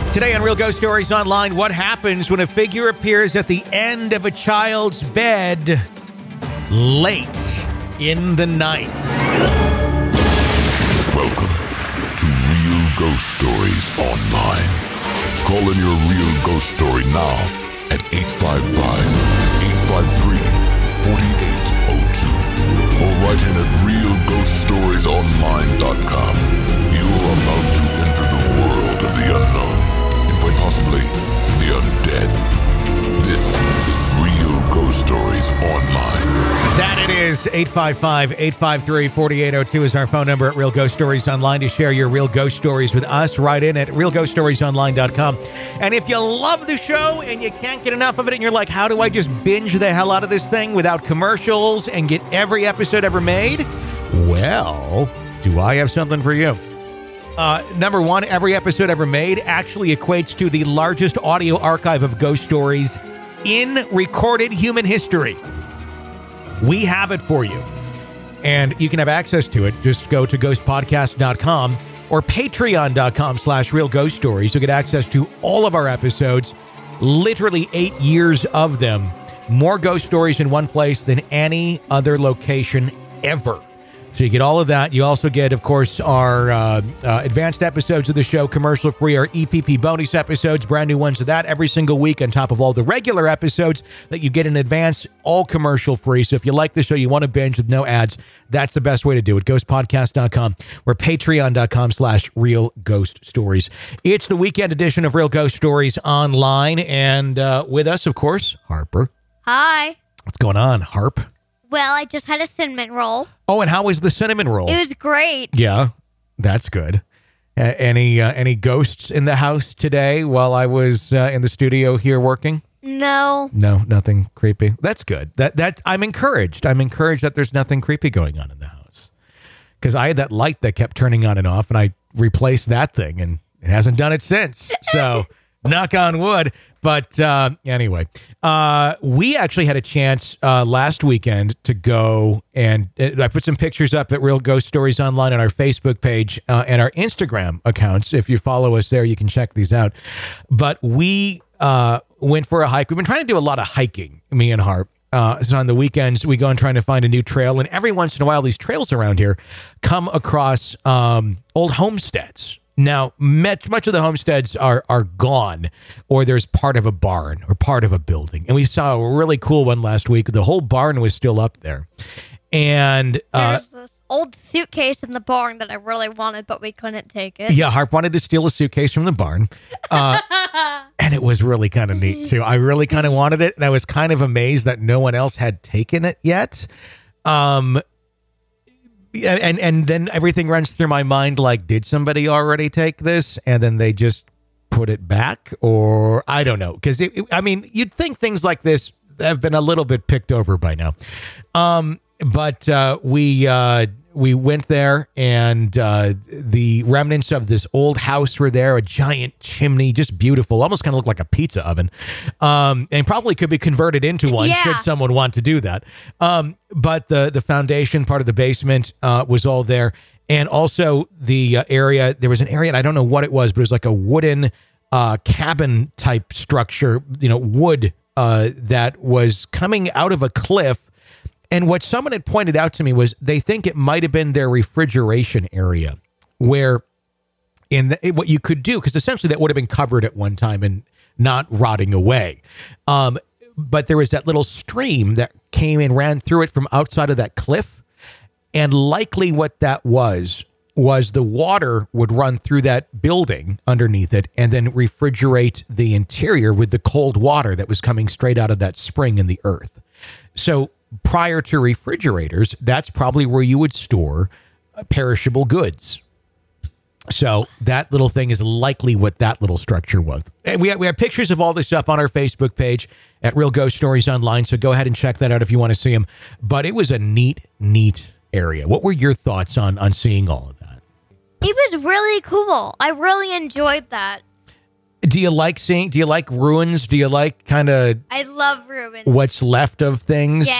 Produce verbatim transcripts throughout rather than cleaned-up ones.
Today on Real Ghost Stories Online, what happens when a figure appears at the end of a child's bed late in the night? Welcome to Real Ghost Stories Online. Call in your real ghost story now at eight five five, eight five three, four eight zero two or write in at real ghost stories online dot com. You are about to enter the world of the unknown and quite possibly the undead. This is Real Ghost Stories Online. That it is. eight five five, eight five three, four eight zero two is our phone number at Real Ghost Stories Online to share your real ghost stories with us. Write in at real ghost stories online dot com. And if you love the show and you can't get enough of it and you're like, how do I just binge the hell out of this thing without commercials and get every episode ever made? Well, do I have something for you? Uh, number one, every episode ever made actually equates to the largest audio archive of ghost stories in recorded human history. We have it for you. And you can have access to it. Just go to ghost podcast dot com or patreon dot com slash real ghost stories. You'll get access to all of our episodes, literally eight years of them. More ghost stories in one place than any other location ever. So you get all of that. You also get, of course, our uh, uh, advanced episodes of the show, commercial-free, our E P P bonus episodes, brand new ones of that every single week on top of all the regular episodes that you get in advance, all commercial-free. So if you like the show, you want to binge with no ads, that's the best way to do it. ghost podcast dot com or patreon dot com slash real ghost stories. It's the weekend edition of Real Ghost Stories Online. And uh, with us, of course, Harper. Hi. What's going on, Harp? Well, I just had a cinnamon roll. Oh, and how was the cinnamon roll? It was great. Yeah, that's good. Uh, any uh, any ghosts in the house today while I was uh, in the studio here working? No. No, nothing creepy. That's good. That that I'm encouraged. I'm encouraged that there's nothing creepy going on in the house. Because I had that light that kept turning on and off, and I replaced that thing, and it hasn't done it since. So, knock on wood. But uh, anyway, uh, we actually had a chance uh, last weekend to go and uh, I put some pictures up at Real Ghost Stories Online on our Facebook page uh, and our Instagram accounts. If you follow us there, you can check these out. But we uh, went for a hike. We've been trying to do a lot of hiking, me and Harp. Uh, so on the weekends, we go and try to find a new trail. And every once in a while, these trails around here come across um, old homesteads. Now, much, much of the homesteads are are gone, or there's part of a barn or part of a building. And we saw a really cool one last week. The whole barn was still up there. And uh, there's this old suitcase in the barn that I really wanted, but we couldn't take it. Yeah, Harp wanted to steal a suitcase from the barn. Uh, and it was really kind of neat, too. I really kind of wanted it, and I was kind of amazed that no one else had taken it yet. Um And and then everything runs through my mind like, did somebody already take this? And then they just put it back? Or I don't know. Because, I mean, you'd think things like this have been a little bit picked over by now. Um, but uh, we uh, we went there, and uh, the remnants of this old house were there, a giant chimney, just beautiful, almost kind of looked like a pizza oven, um, and probably could be converted into one yeah. should someone want to do that. Um, but the, the foundation part of the basement uh, was all there. And also the uh, area, there was an area, and I don't know what it was, but it was like a wooden uh, cabin type structure, you know, wood uh, that was coming out of a cliff. And what someone had pointed out to me was they think it might have been their refrigeration area where in the, what you could do, because essentially that would have been covered at one time and not rotting away. Um, but there was that little stream that came and ran through it from outside of that cliff. And likely what that was, was the water would run through that building underneath it and then refrigerate the interior with the cold water that was coming straight out of that spring in the earth. So prior to refrigerators, that's probably where you would store uh, perishable goods. So that little thing is likely what that little structure was. And we have, we have pictures of all this up on our Facebook page at Real Ghost Stories Online. So go ahead and check that out if you want to see them. But it was a neat, neat area. What were your thoughts on, on seeing all of that? It was really cool. I really enjoyed that. Do you like seeing, do you like ruins? Do you like kind of I love ruins. what's left of things? Yes.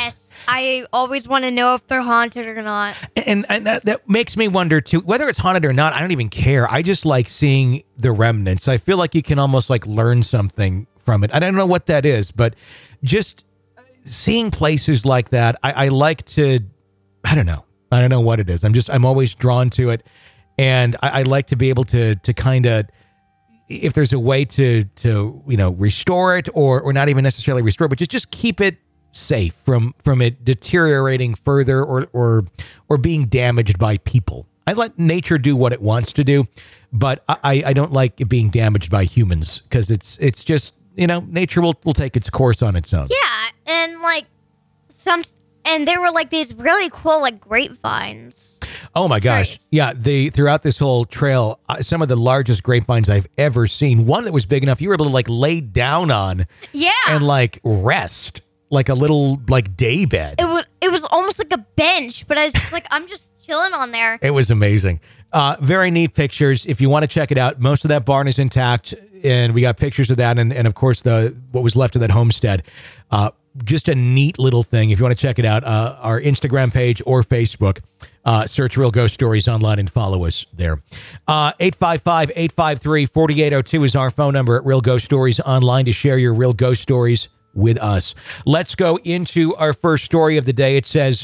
I always want to know if they're haunted or not. And, and that, that makes me wonder too, whether it's haunted or not. I don't even care. I just like seeing the remnants. I feel like you can almost like learn something from it. I don't know what that is, but just seeing places like that, I, I like to, I don't know. I don't know what it is. I'm just, I'm always drawn to it. And I, I like to be able to, to kind of, if there's a way to, to, you know, restore it or, or not even necessarily restore it, but just, just keep it safe from, from it deteriorating further or, or, or being damaged by people. I let nature do what it wants to do, but I, I don't like it being damaged by humans because it's, it's just, you know, nature will, will take its course on its own. Yeah. And like some, and there were like these really cool, like grapevines. Oh my gosh. Trees. Yeah. The, throughout this whole trail, uh, some of the largest grapevines I've ever seen, one that was big enough you were able to like lay down on Yeah. and like rest like a little like day bed. It was, it was almost like a bench, but I was just like, I'm just chilling on there. It was amazing. Uh, very neat pictures. If you want to check it out, most of that barn is intact and we got pictures of that. And, and of course the, what was left of that homestead, uh, just a neat little thing. If you want to check it out, uh, our Instagram page or Facebook, uh, search Real Ghost Stories online and follow us there. Uh, eight five five, eight five three, four eight zero two is our phone number at Real Ghost Stories online to share your real ghost stories with us. Let's go into our first story of the day. It says,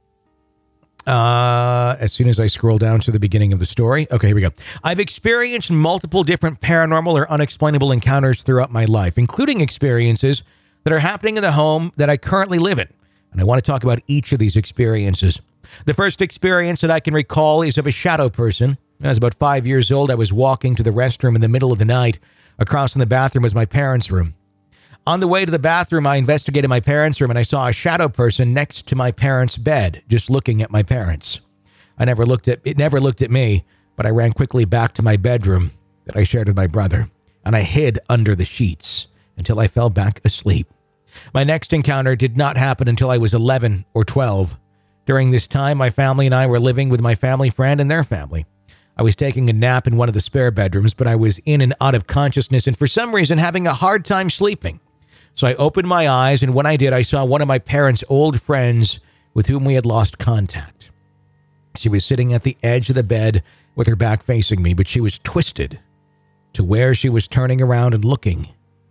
uh, as soon as I scroll down to the beginning of the story. Okay, here we go. I've experienced multiple different paranormal or unexplainable encounters throughout my life, including experiences that are happening in the home that I currently live in. And I want to talk about each of these experiences. The first experience that I can recall is of a shadow person. When I was about five years old, I was walking to the restroom in the middle of the night. Across from the bathroom was my parents' room. On the way to the bathroom, I investigated my parents' room and I saw a shadow person next to my parents' bed, just looking at my parents. I never looked at, it never looked at me, but I ran quickly back to my bedroom that I shared with my brother, and I hid under the sheets until I fell back asleep. My next encounter did not happen until I was eleven or twelve. During this time, my family and I were living with my family friend and their family. I was taking a nap in one of the spare bedrooms, but I was in and out of consciousness and for some reason having a hard time sleeping. So I opened my eyes, and when I did, I saw one of my parents' old friends with whom we had lost contact. She was sitting at the edge of the bed with her back facing me, but she was twisted to where she was turning around and looking.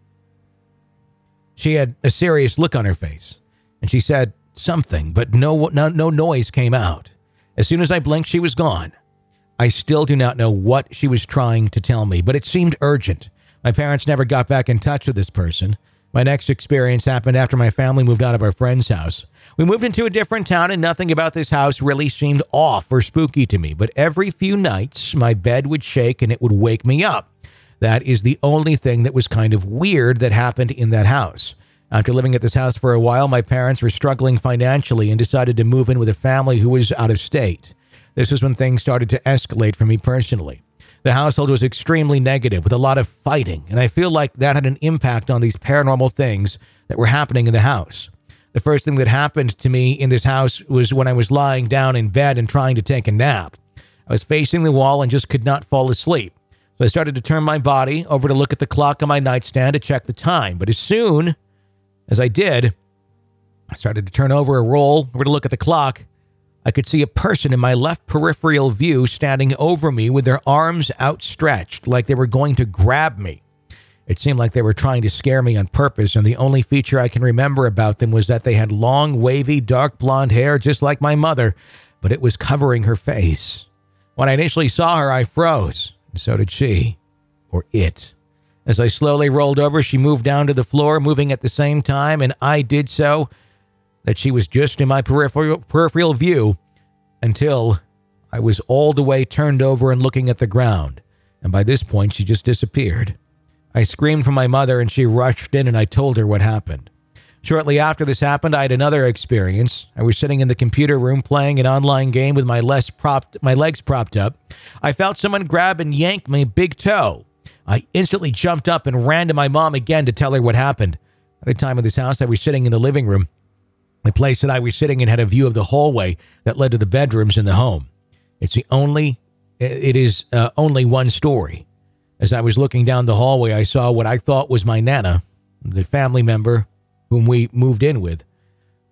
She had a serious look on her face, and she said something, but no, no, no noise came out. As soon as I blinked, she was gone. I still do not know what she was trying to tell me, but it seemed urgent. My parents never got back in touch with this person. My next experience happened after my family moved out of our friend's house. We moved into a different town, and nothing about this house really seemed off or spooky to me, but every few nights, my bed would shake and it would wake me up. That is the only thing that was kind of weird that happened in that house. After living at this house for a while, my parents were struggling financially and decided to move in with a family who was out of state. This is when things started to escalate for me personally. The household was extremely negative with a lot of fighting, and I feel like that had an impact on these paranormal things that were happening in the house. The first thing that happened to me in this house was when I was lying down in bed and trying to take a nap. I was facing the wall and just could not fall asleep. So I started to turn my body over to look at the clock on my nightstand to check the time. But as soon as I did, I started to turn over a roll over to look at the clock. I could see a person in my left peripheral view standing over me with their arms outstretched like they were going to grab me. It seemed like they were trying to scare me on purpose, and the only feature I can remember about them was that they had long, wavy, dark blonde hair just like my mother, but it was covering her face. When I initially saw her, I froze. And so did she, or it. As I slowly rolled over, she moved down to the floor, moving at the same time, and I did so, that she was just in my peripheral, peripheral view until I was all the way turned over and looking at the ground. And by this point, she just disappeared. I screamed for my mother, and she rushed in, and I told her what happened. Shortly after this happened, I had another experience. I was sitting in the computer room playing an online game with my, less propped, my legs propped up. I felt someone grab and yank my big toe. I instantly jumped up and ran to my mom again to tell her what happened. At the time of this house, I was sitting in the living room. The place that I was sitting in had a view of the hallway that led to the bedrooms in the home. It's the only, it is uh, only one story. As I was looking down the hallway, I saw what I thought was my Nana, the family member whom we moved in with.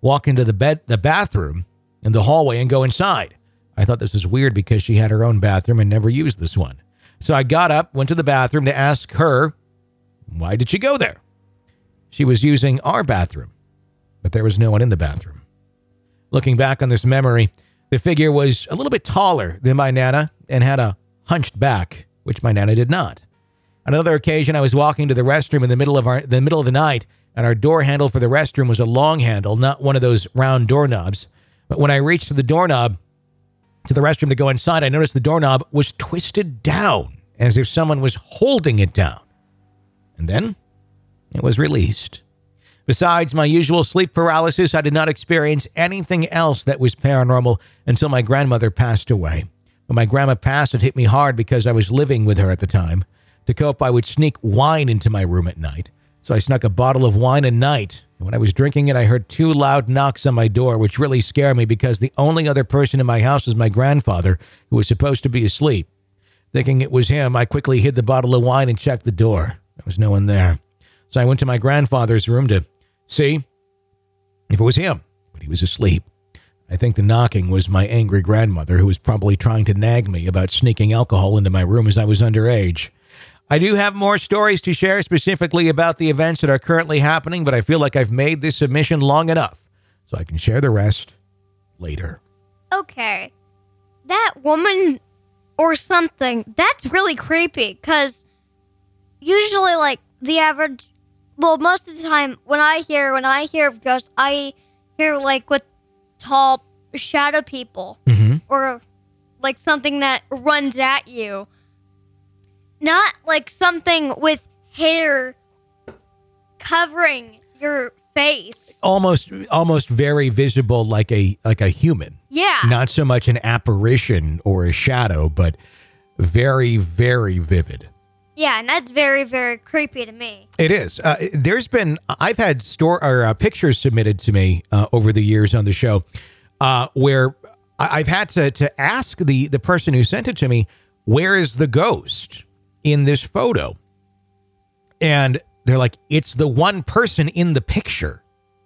walk into the bed, the bathroom in the hallway and go inside. I thought this was weird because she had her own bathroom and never used this one. So I got up, went to the bathroom to ask her, why did she go there? She was using our bathroom, but there was no one in the bathroom. Looking back on this memory, the figure was a little bit taller than my Nana and had a hunched back, which my Nana did not. On another occasion, I was walking to the restroom in the middle of our, the middle of the night, and our door handle for the restroom was a long handle, not one of those round doorknobs. But when I reached to the doorknob to the restroom to go inside, I noticed the doorknob was twisted down as if someone was holding it down. And then it was released. Besides my usual sleep paralysis, I did not experience anything else that was paranormal until my grandmother passed away. When my grandma passed, it hit me hard because I was living with her at the time. To cope, I would sneak wine into my room at night. So I snuck a bottle of wine a night. And when I was drinking it, I heard two loud knocks on my door, which really scared me because the only other person in my house was my grandfather, who was supposed to be asleep. Thinking it was him, I quickly hid the bottle of wine and checked the door. There was no one there. So I went to my grandfather's room to see if it was him, but he was asleep. I think the knocking was my angry grandmother, who was probably trying to nag me about sneaking alcohol into my room as I was underage. I do have more stories to share specifically about the events that are currently happening, but I feel like I've made this submission long enough, so I can share the rest later. Okay. That woman or something, that's really creepy, because usually, like, the average, well, most of the time, when I hear, when I hear of ghosts, I hear, like, with tall shadow people, mm-hmm. or, like, something that runs at you. Not, like, something with hair covering your face. Almost, almost very visible, like a like a human. Yeah. Not so much an apparition or a shadow, but very, very vivid. Yeah, and that's very, very creepy to me. It is. Uh, there's been, I've had store or uh, pictures submitted to me uh, over the years on the show uh, where I- I've had to to ask the the person who sent it to me, where is the ghost in this photo? And they're like, it's the one person in the picture.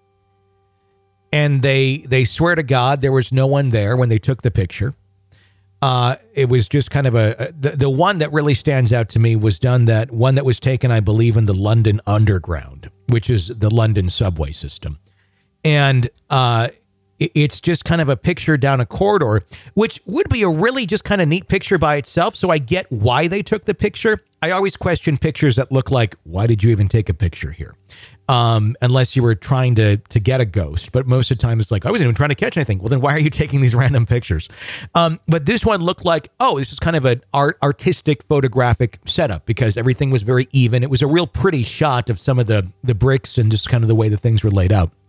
And they they swear to God there was no one there when they took the picture. Uh, it was just kind of a, a the, the one that really stands out to me was done that one that was taken, I believe, in the London Underground, which is the London subway system. And uh, it, it's just kind of a picture down a corridor, which would be a really just kind of neat picture by itself. So I get why they took the picture. I always question pictures that look like, why did you even take a picture here? Um, unless you were trying to to get a ghost. But most of the time it's like, I wasn't even trying to catch anything. Well, then why are you taking these random pictures? Um, but this one looked like, oh, this is kind of an art artistic photographic setup because everything was very even. It was a real pretty shot of some of the, the bricks and just kind of the way the things were laid out.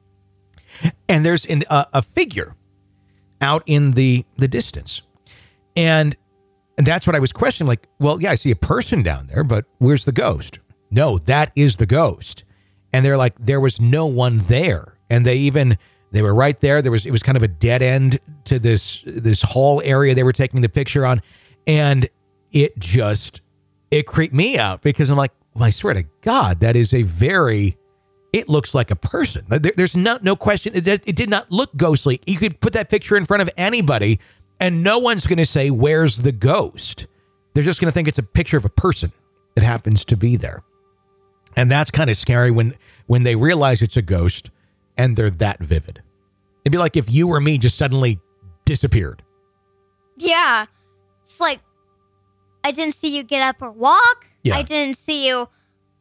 And there's an, uh, a figure out in the, the distance. And, and that's what I was questioning. Like, well, yeah, I see a person down there, but where's the ghost? No, that is the ghost. And they're like, there was no one there. And they even, they were right there. There was, it was kind of a dead end to this, this hall area they were taking the picture on. And it just, it creeped me out because I'm like, well, I swear to God, that is a very, it looks like a person. There, there's no, no question. It, it did not look ghostly. You could put that picture in front of anybody and no one's going to say, where's the ghost? They're just going to think it's a picture of a person that happens to be there. And that's kind of scary when, when they realize it's a ghost and they're that vivid. It'd be like if you or me just suddenly disappeared. Yeah. It's like, I didn't see you get up or walk. Yeah. I didn't see you,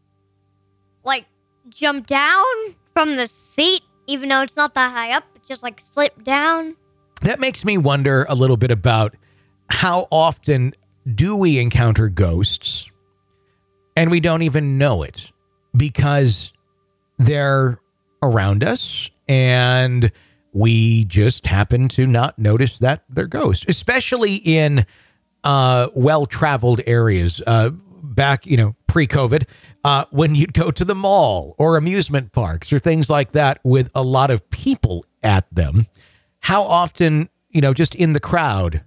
like, jump down from the seat, even though it's not that high up. It just, like, slip down. That makes me wonder a little bit about how often do we encounter ghosts and we don't even know it because they're around us and we just happen to not notice that they're ghosts, especially in uh, well-traveled areas. Uh, back, you know, pre-COVID, uh, when you'd go to the mall or amusement parks or things like that with a lot of people at them, how often, you know, just in the crowd,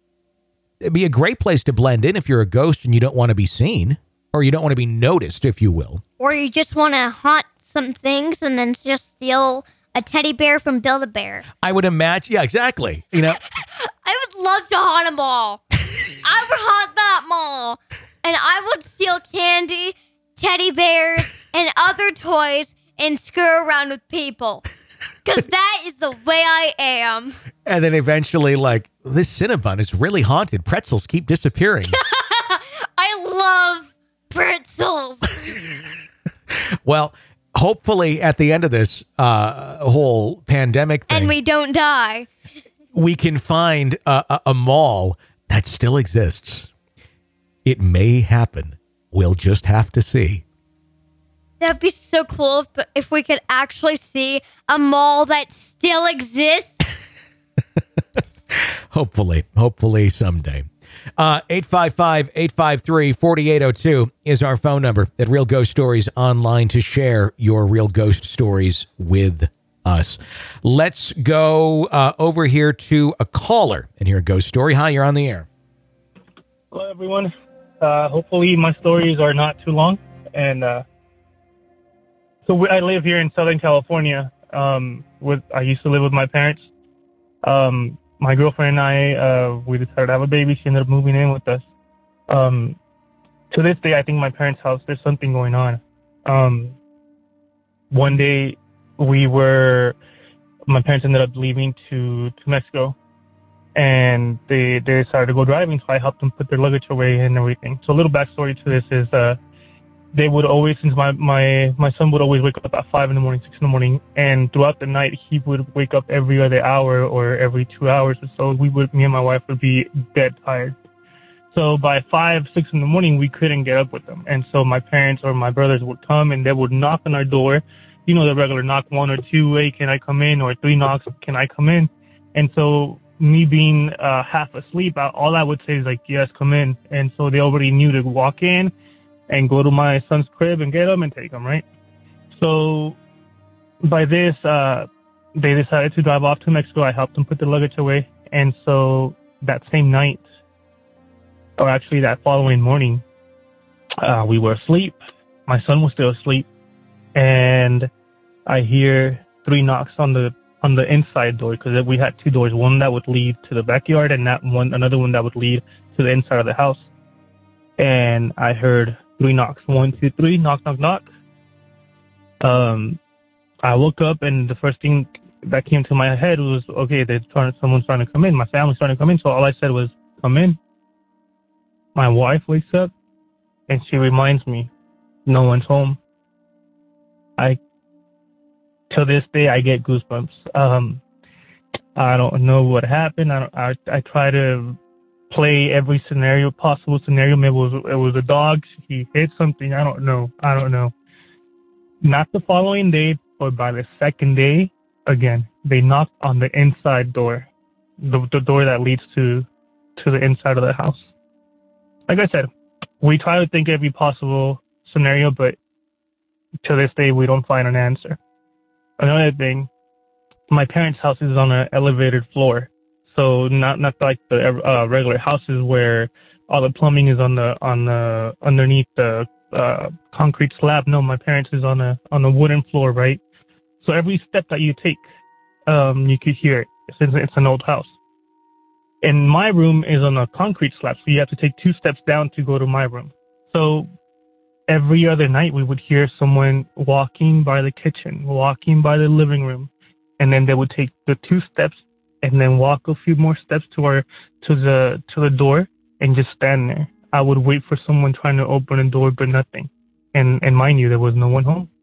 it'd be a great place to blend in if you're a ghost and you don't want to be seen or you don't want to be noticed, if you will. Or you just want to haunt some things and then just steal a teddy bear from Build-A-Bear. I would imagine. Yeah, exactly. You know, I would love to haunt a mall. I would haunt that mall. And I would steal candy, teddy bears, and other toys and screw around with people. Because that is the way I am. And then eventually, like, this Cinnabon is really haunted. Pretzels keep disappearing. I love pretzels. Well, hopefully at the end of this uh, whole pandemic thing, And we don't die. we can find a, a, a mall that still exists. It may happen. We'll just have to see. That'd be so cool if, the, if we could actually see a mall that still exists. Hopefully, hopefully someday. Uh, eight five five, eight five three, four eight zero two is our phone number at Real Ghost Stories Online to share your real ghost stories with us. Let's go uh, over here to a caller and hear a ghost story. Hi, you're on the air. Hello, everyone. Uh, hopefully my stories are not too long. And uh, so we, I live here in Southern California. Um, with I used to live with my parents. Um, my girlfriend and I, uh, we decided to have a baby. She ended up moving in with us. Um, to this day, I think my parents' house, there's something going on. Um, one day, we were, my parents ended up leaving to, to Mexico. And they, they decided to go driving, so I helped them put their luggage away and everything. So a little backstory to this is uh, they would always, since my, my, my son would always wake up at five in the morning, six in the morning, and throughout the night he would wake up every other hour or every two hours or so. We would, me and my wife would be dead tired. So by five, six in the morning, we couldn't get up with them. And so my parents or my brothers would come and they would knock on our door. You know, the regular knock, one or two, hey, can I come in? Or three knocks, can I come in? And so me being uh, half asleep, I, all I would say is like, yes, come in. And so they already knew to walk in and go to my son's crib and get him and take him, right? So by this, uh, they decided to drive off to Mexico. I helped them put the luggage away. And so that same night, or actually that following morning, uh, we were asleep. My son was still asleep. And I hear three knocks on the on the inside door, because we had two doors, one that would lead to the backyard and that one, another one that would lead to the inside of the house. And I heard three knocks, one, two, three, knock, knock, knock. Um, I woke up and the first thing that came to my head was, okay, they're trying, someone's trying to come in. My family's trying to come in. So all I said was, come in. My wife wakes up and she reminds me, no one's home. I To this day, I get goosebumps. Um, I don't know what happened. I, don't, I I try to play every scenario, possible scenario. Maybe it was, it was a dog. He hit something. I don't know. I don't know. Not the following day, but by the second day, again, they knocked on the inside door, the, the door that leads to to the inside of the house. Like I said, we try to think every possible scenario, but to this day, we don't find an answer. Another thing, my parents' house is on an elevated floor, so not not like the uh, regular houses where all the plumbing is on the on the underneath the uh, concrete slab. No, my parents is on a on a wooden floor, right? So every step that you take, um, you could hear it since it's an old house. And my room is on a concrete slab, so you have to take two steps down to go to my room. So every other night, we would hear someone walking by the kitchen, walking by the living room, and then they would take the two steps and then walk a few more steps to our to the to the door and just stand there. I would wait for someone trying to open a door, but nothing. And and mind you, there was no one home.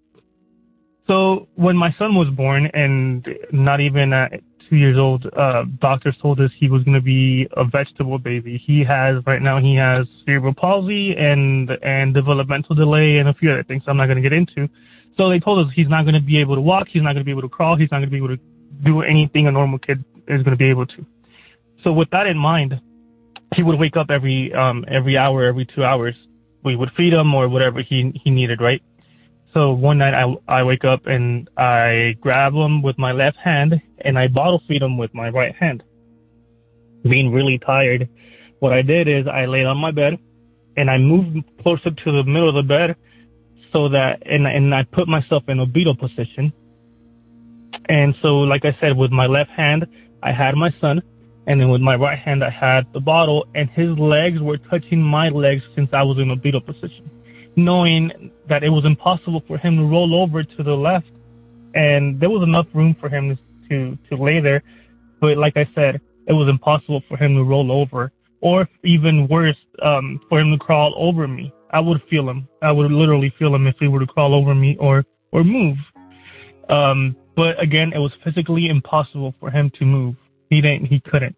So when my son was born, and not even at two years old, uh, doctors told us he was going to be a vegetable baby. He has, right now, he has cerebral palsy and and developmental delay and a few other things I'm not going to get into. So they told us he's not going to be able to walk, he's not going to be able to crawl, he's not going to be able to do anything a normal kid is going to be able to. So with that in mind, he would wake up every um, every hour, every two hours. We would feed him or whatever he he needed, right? So one night I, I wake up and I grab him with my left hand and I bottle feed him with my right hand. Being really tired, what I did is I laid on my bed and I moved closer to the middle of the bed so that, and, and I put myself in a beetle position. And so, like I said, with my left hand, I had my son. And then with my right hand, I had the bottle. And his legs were touching my legs since I was in a fetal position, knowing that it was impossible for him to roll over to the left. And there was enough room for him to, to lay there. But like I said, it was impossible for him to roll over. Or even worse, um, for him to crawl over me. I would feel him. I would literally feel him if he were to crawl over me or, or move. Um, but again, it was physically impossible for him to move. He didn't, he couldn't.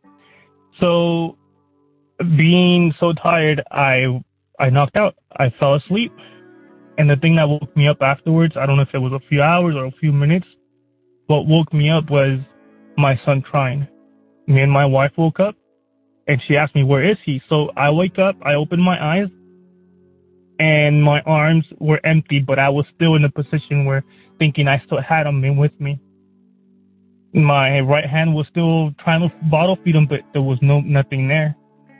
So being so tired, I, I knocked out. I fell asleep. And the thing that woke me up afterwards, I don't know if it was a few hours or a few minutes, what woke me up was my son crying. Me and my wife woke up and she asked me, where is he? So I wake up, I open my eyes, and my arms were empty, but I was still in a position where thinking I still had him in with me. My right hand was still trying to bottle feed him, but there was no nothing there.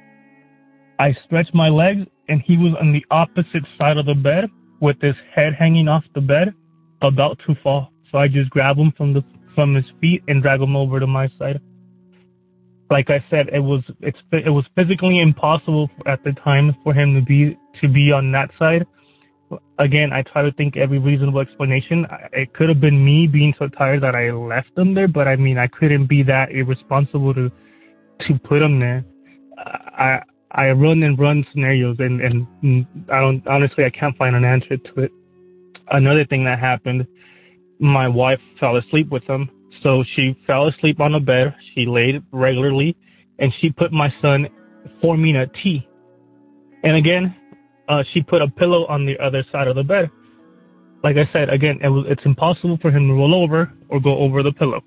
I stretched my legs, and he was on the opposite side of the bed with his head hanging off the bed, about to fall. So I just grabbed him from the from his feet and dragged him over to my side. Like I said, it was it's it was physically impossible at the time for him to be to be on that side. Again, I try to think every reasonable explanation. It could have been me being so tired that I left him there, but I mean, I couldn't be that irresponsible to to put him there. I I run and run scenarios, and and I don't honestly I can't find an answer to it. Another thing that happened, my wife fell asleep with him. So she fell asleep on the bed. She laid regularly, and she put my son forming a T. And again, uh, she put a pillow on the other side of the bed. Like I said, again, it was, it's impossible for him to roll over or go over the pillow.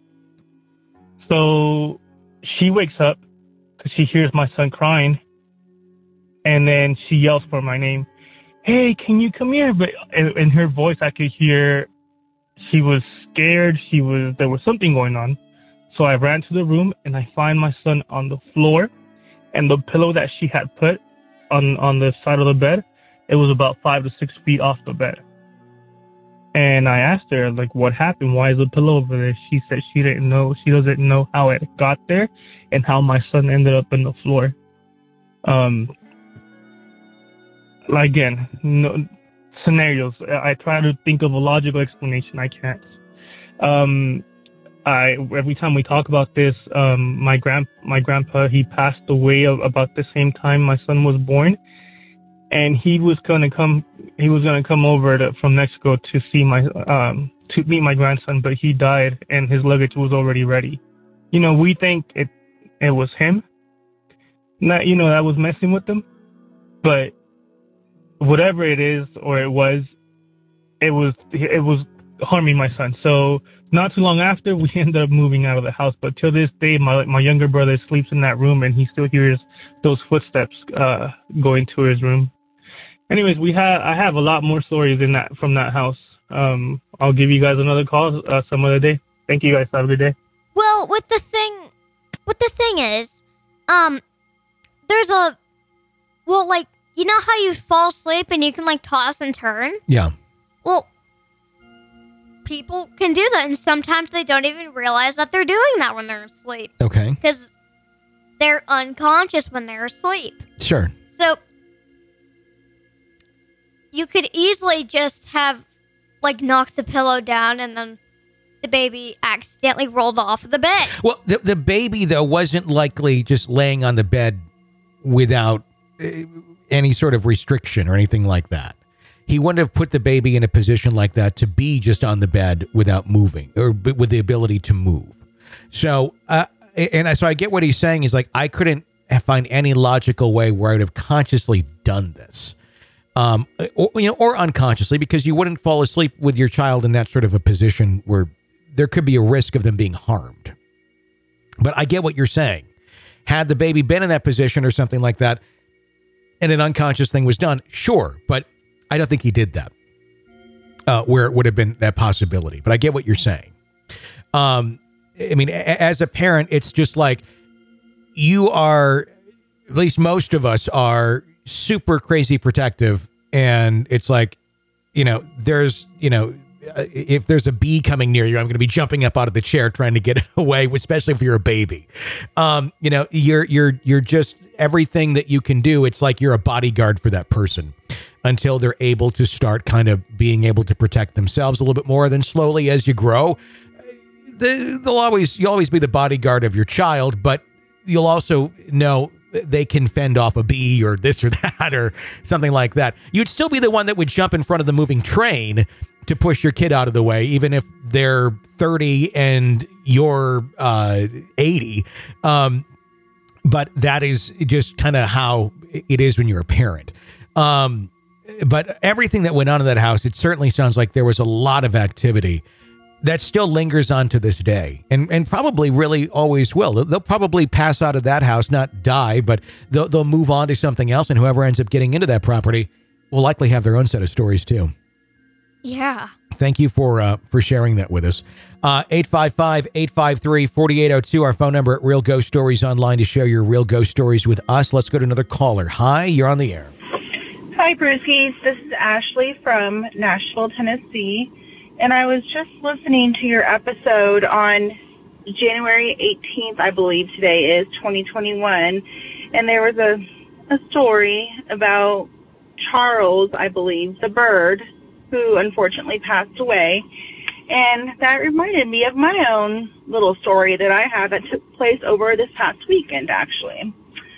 So she wakes up because she hears my son crying, and then she yells for my name. Hey, can you come here? But in, in her voice, I could hear she was scared. She was, there was something going on. So I ran to the room and I find my son on the floor, and the pillow that she had put on, on the side of the bed, it was about five to six feet off the bed. And I asked her, like, what happened? Why is the pillow over there? She said she didn't know. She doesn't know how it got there and how my son ended up in the floor. Um, again, no scenarios. I try to think of a logical explanation. I can't. Um, I every time we talk about this, um, my grand my grandpa, he passed away about the same time my son was born, and he was gonna come. He was gonna come over to, from Mexico to see my um to meet my grandson, but he died, and his luggage was already ready. You know, we think it it was him. Not you know that was messing with them, but whatever it is or it was, it was it was harming my son. So not too long after, we ended up moving out of the house. But to this day, my my younger brother sleeps in that room, and he still hears those footsteps uh, going to his room. Anyways, we have I have a lot more stories in that from that house. Um, I'll give you guys another call uh, some other day. Thank you guys. Have a good day. Well, what the thing, what the thing is, um, there's a, well, like, you know how you fall asleep and you can, like, toss and turn? Yeah. Well, people can do that, and sometimes they don't even realize that they're doing that when they're asleep. Okay. Because they're unconscious when they're asleep. Sure. So, you could easily just have, like, knocked the pillow down and then the baby accidentally rolled off of the bed. Well, the, the baby, though, wasn't likely just laying on the bed without uh, any sort of restriction or anything like that. He wouldn't have put the baby in a position like that to be just on the bed without moving or with the ability to move. So, uh, and so I get what he's saying. He's like, I couldn't find any logical way where I would have consciously done this. Um, or, you know, or unconsciously, because you wouldn't fall asleep with your child in that sort of a position where there could be a risk of them being harmed. But I get what you're saying. Had the baby been in that position or something like that, and an unconscious thing was done, sure, but I don't think he did that, uh, where it would have been that possibility. But I get what you're saying. Um, I mean, a- as a parent, it's just like you are, at least most of us are super crazy protective. And it's like, you know, there's, you know, uh, if there's a bee coming near you, I'm going to be jumping up out of the chair trying to get it away, especially if you're a baby. Um, you know, you're, you're, you're just everything that you can do. It's like you're a bodyguard for that person until they're able to start kind of being able to protect themselves a little bit more. Then slowly as you grow, they, they'll always, you'll always be the bodyguard of your child, but you'll also know they can fend off a bee or this or that or something like that. You'd still be the one that would jump in front of the moving train to push your kid out of the way, even if they're thirty and you're uh, eighty. Um, but that is just kind of how it is when you're a parent. Um, but everything that went on in that house, it certainly sounds like there was a lot of activity that still lingers on to this day, and, and probably really always will. They'll, they'll probably pass out of that house, not die, but they'll, they'll move on to something else, and whoever ends up getting into that property will likely have their own set of stories too. Yeah. Thank you for uh, for sharing that with us. Uh, eight five five, eight five three, four eight zero two, our phone number at Real Ghost Stories Online to share your real ghost stories with us. Let's go to another caller. Hi, you're on the air. Hi, Brewskis. This is Ashley from Nashville, Tennessee. And I was just listening to your episode on January eighteenth, I believe today is, twenty twenty-one. And there was a, a story about Charles, I believe, the bird, who unfortunately passed away. And that reminded me of my own little story that I had that took place over this past weekend, actually.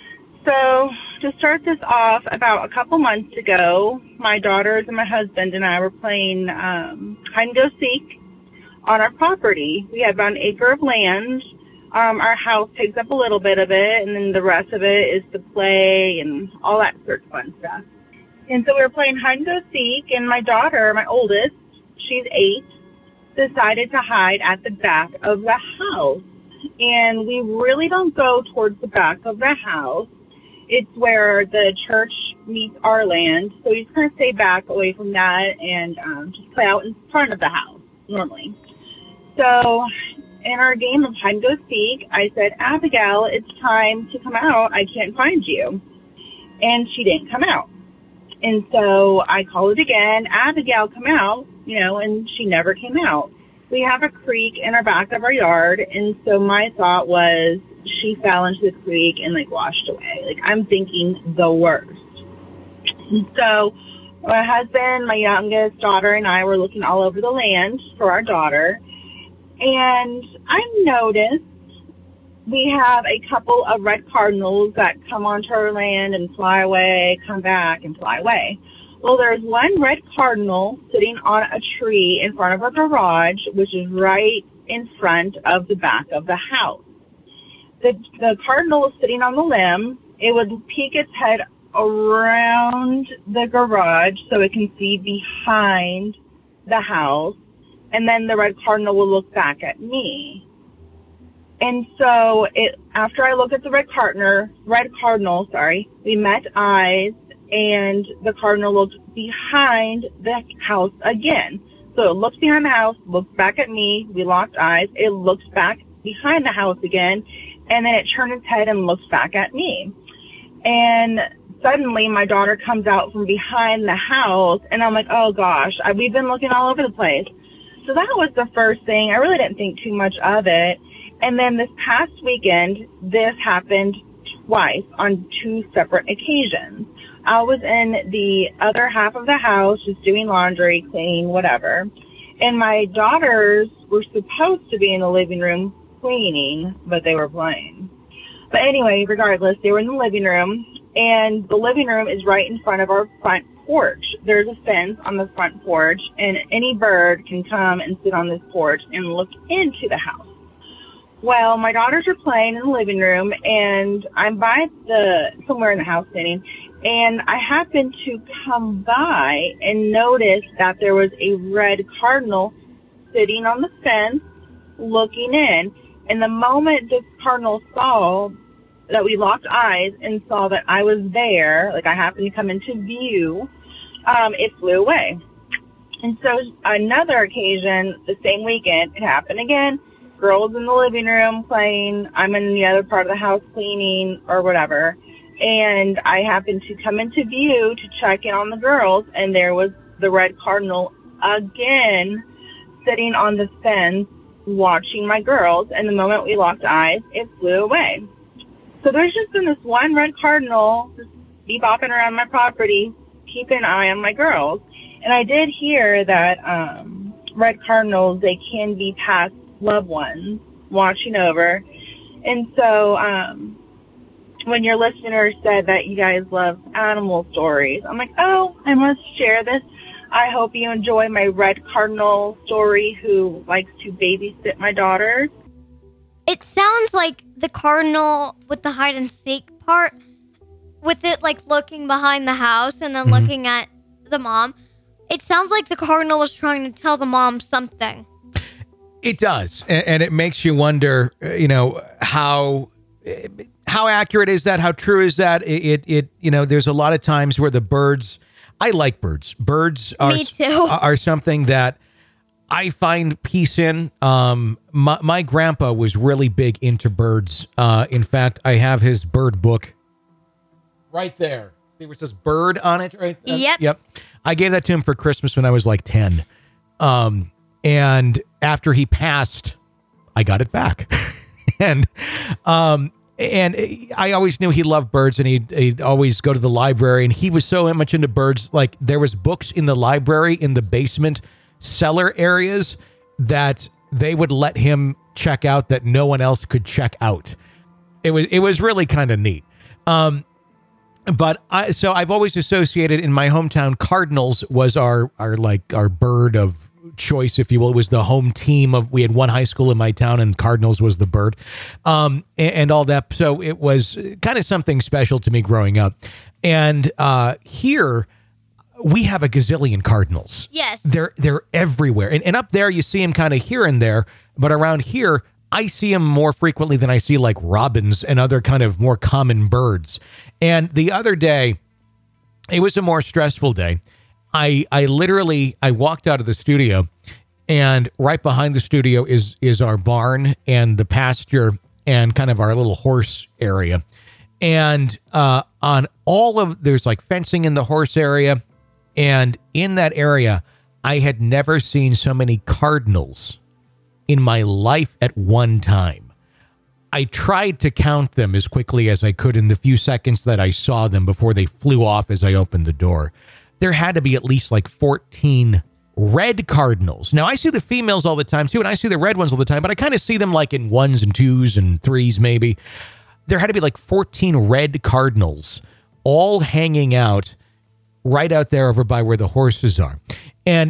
So to start this off, about a couple months ago, my daughters and my husband and I were playing um, hide and go seek on our property. We have about an acre of land. Um, our house takes up a little bit of it, and then the rest of it is to play and all that sort of fun stuff. And so we were playing hide and go seek, and my daughter, my oldest, she's eight, decided to hide at the back of the house. And we really don't go towards the back of the house. It's where the church meets our land, so we just kind of stay back away from that and um, just play out in front of the house, normally. So in our game of hide and go seek, I said, Abigail, it's time to come out. I can't find you. And she didn't come out. And so I called again, Abigail, come out, you know, and she never came out. We have a creek in our back of our yard, and so my thought was she fell into the creek and, like, washed away. Like, I'm thinking the worst. And so my husband, my youngest daughter, and I were looking all over the land for our daughter, and I noticed we have a couple of red cardinals that come onto our land and fly away, come back, and fly away. Well, there's one red cardinal sitting on a tree in front of our garage, which is right in front of the back of the house. The, the cardinal is sitting on the limb. It would peek its head around the garage so it can see behind the house, and then the red cardinal will look back at me. And so it, after I looked at the red cardinal, red cardinal, sorry, we met eyes, and the cardinal looked behind the house again. So it looks behind the house, looks back at me, we locked eyes, it looks back behind the house again, and then it turned its head and looks back at me. And suddenly my daughter comes out from behind the house, and I'm like, oh gosh, I, we've been looking all over the place. So that was the first thing. I really didn't think too much of it. And then this past weekend, this happened twice on two separate occasions. I was in the other half of the house just doing laundry, cleaning, whatever. And my daughters were supposed to be in the living room cleaning, but they were playing. But anyway, regardless, they were in the living room, and the living room is right in front of our front porch. There's a fence on the front porch, and any bird can come and sit on this porch and look into the house. Well, my daughters are playing in the living room, and I'm by the somewhere in the house sitting, and I happened to come by and notice that there was a red cardinal sitting on the fence looking in. And the moment this cardinal saw that we locked eyes and saw that I was there, like I happened to come into view, um, it flew away. And so another occasion, the same weekend, it happened again. Girls in the living room playing, I'm in the other part of the house cleaning or whatever, and I happened to come into view to check in on the girls, and there was the red cardinal again sitting on the fence watching my girls, and the moment we locked eyes, it flew away. So there's just been this one red cardinal just bebopping around my property, keeping an eye on my girls. And I did hear that um, red cardinals, they can be past loved ones watching over. And so um, when your listener said that you guys love animal stories, I'm like, oh, I must share this. I hope you enjoy my red cardinal story who likes to babysit my daughters. It sounds like the cardinal with the hide and seek part, with it like looking behind the house and then mm-hmm. looking at the mom. It sounds like the cardinal was trying to tell the mom something. It does. And, and it makes you wonder, you know, how how accurate is that? How true is that? It, it, it you know, there's a lot of times where the birds, I like birds. Birds are, Me too. are something that I find peace in. Um, my, my grandpa was really big into birds. Uh, in fact, I have his bird book right there. See where it says bird on it? Right. Uh, yep. Yep. I gave that to him for Christmas when I was like ten. Um, and after he passed, I got it back. and, um, and I always knew he loved birds, and he'd, he'd always go to the library, and he was so much into birds. Like, there was books in the library in the basement cellar areas that they would let him check out that no one else could check out. It was, it was really kind of neat. Um, but I, so I've always associated in my hometown, Cardinals was our, our, like our bird of choice, if you will. It was the home team of, we had one high school in my town, and Cardinals was the bird, um, and, and all that. So it was kind of something special to me growing up. And, uh, here, we have a gazillion cardinals. Yes. They're they're everywhere. And and up there you see them kind of here and there, but around here I see them more frequently than I see like robins and other kind of more common birds. And the other day, it was a more stressful day. I I literally I walked out of the studio, and right behind the studio is is our barn and the pasture and kind of our little horse area. And uh, on all of there's like fencing in the horse area. And in that area, I had never seen so many cardinals in my life at one time. I tried to count them as quickly as I could in the few seconds that I saw them before they flew off as I opened the door. There had to be at least like fourteen red cardinals. Now, I see the females all the time too, and I see the red ones all the time, but I kind of see them like in ones and twos and threes maybe. There had to be like fourteen red cardinals all hanging out right out there over by where the horses are. And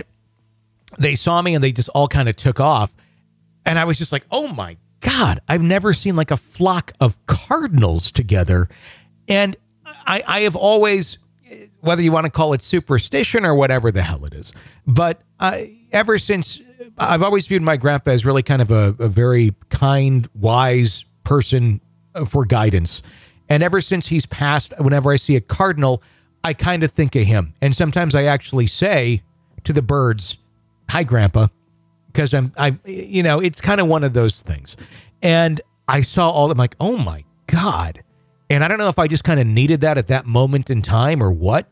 they saw me and they just all kind of took off. And I was just like, oh my God, I've never seen like a flock of cardinals together. And I, I have always, whether you want to call it superstition or whatever the hell it is, but uh, ever since, I've always viewed my grandpa as really kind of a, a very kind, wise person for guidance. And ever since he's passed, whenever I see a cardinal, I kind of think of him. And sometimes I actually say to the birds, hi, Grandpa, because I'm, I, you know, it's kind of one of those things. And I saw all of them like, oh my God. And I don't know if I just kind of needed that at that moment in time or what,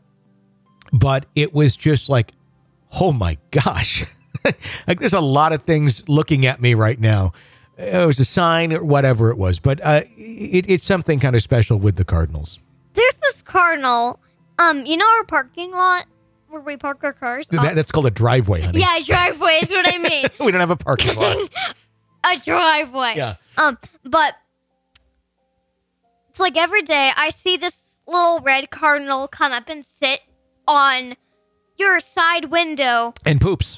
but it was just like, oh my gosh, like there's a lot of things looking at me right now. It was a sign or whatever it was, but uh, it, it's something kind of special with the Cardinals. There's this cardinal. Um, you know our parking lot where we park our cars? That, um, that's called a driveway, honey. Yeah, driveway is what I mean. We don't have a parking lot. A driveway. Yeah. Um, but it's like every day I see this little red cardinal come up and sit on your side window. And poops.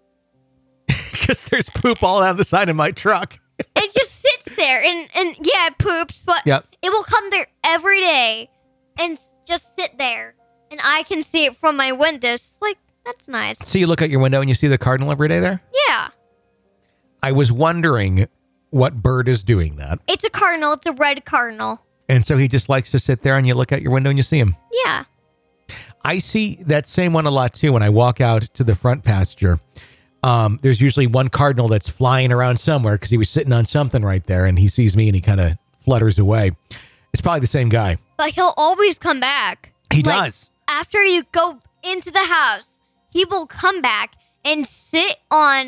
Because there's poop all down the side of my truck. It just sits there and, and yeah, it poops, but yep. It will come there every day and just sit there, and I can see it from my windows. It's like, that's nice. So you look out your window and you see the cardinal every day there? Yeah. I was wondering what bird is doing that. It's a cardinal. It's a red cardinal. And so he just likes to sit there and you look out your window and you see him? Yeah. I see that same one a lot too when I walk out to the front pasture. Um, there's usually one cardinal that's flying around somewhere because he was sitting on something right there and he sees me and he kind of flutters away. It's probably the same guy. But he'll always come back. He like, does. After you go into the house, he will come back and sit on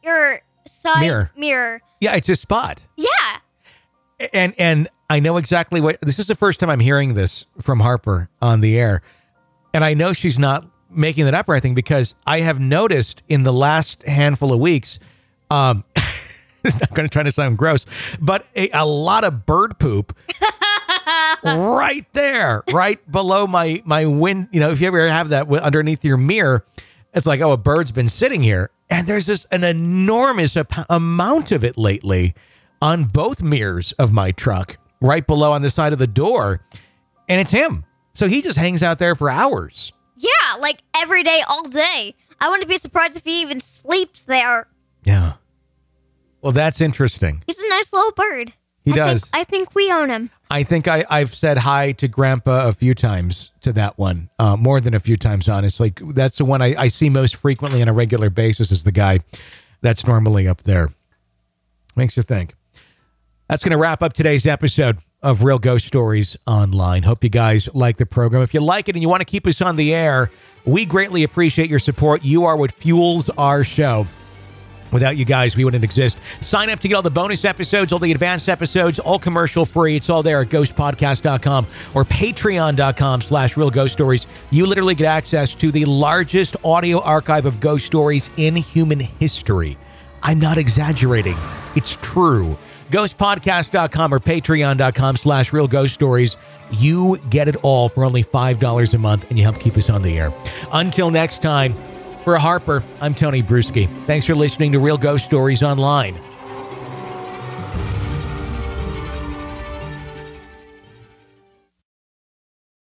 your side Mirror. mirror. Yeah, it's a spot. Yeah. And and I know exactly what, this is the first time I'm hearing this from Harper on the air. And I know she's not making that up or anything, because I have noticed in the last handful of weeks, um, it's not going to try to sound gross, but a, a lot of bird poop right there, right below my, my wind. You know, if you ever have that underneath your mirror, it's like, oh, a bird's been sitting here. And there's just an enormous ap- amount of it lately on both mirrors of my truck, right below on the side of the door. And it's him. So he just hangs out there for hours. Yeah, like every day, all day. I wouldn't be surprised if he even sleeps there. Yeah. Well, that's interesting. He's a nice little bird. He I does. Think, I think we own him. I think I, I've said hi to Grandpa a few times to that one. Uh, more than a few times, honestly. That's the one I, I see most frequently on a regular basis, is the guy that's normally up there. Makes you think. That's going to wrap up today's episode of Real Ghost Stories Online. Hope you guys like the program. If you like it and you want to keep us on the air, we greatly appreciate your support. You are what fuels our show. Without you guys, we wouldn't exist. Sign up to get all the bonus episodes, all the advanced episodes, all commercial free. It's all there at ghost podcast dot com or patreon dot com slash real ghost stories. You literally get access to the largest audio archive of ghost stories in human history. I'm not exaggerating. It's true. ghost podcast dot com or patreon dot com slash real ghost stories. You get it all for only five dollars a month, and you help keep us on the air. Until next time, for Harper, I'm Tony Bruschi. Thanks for listening to Real Ghost Stories Online.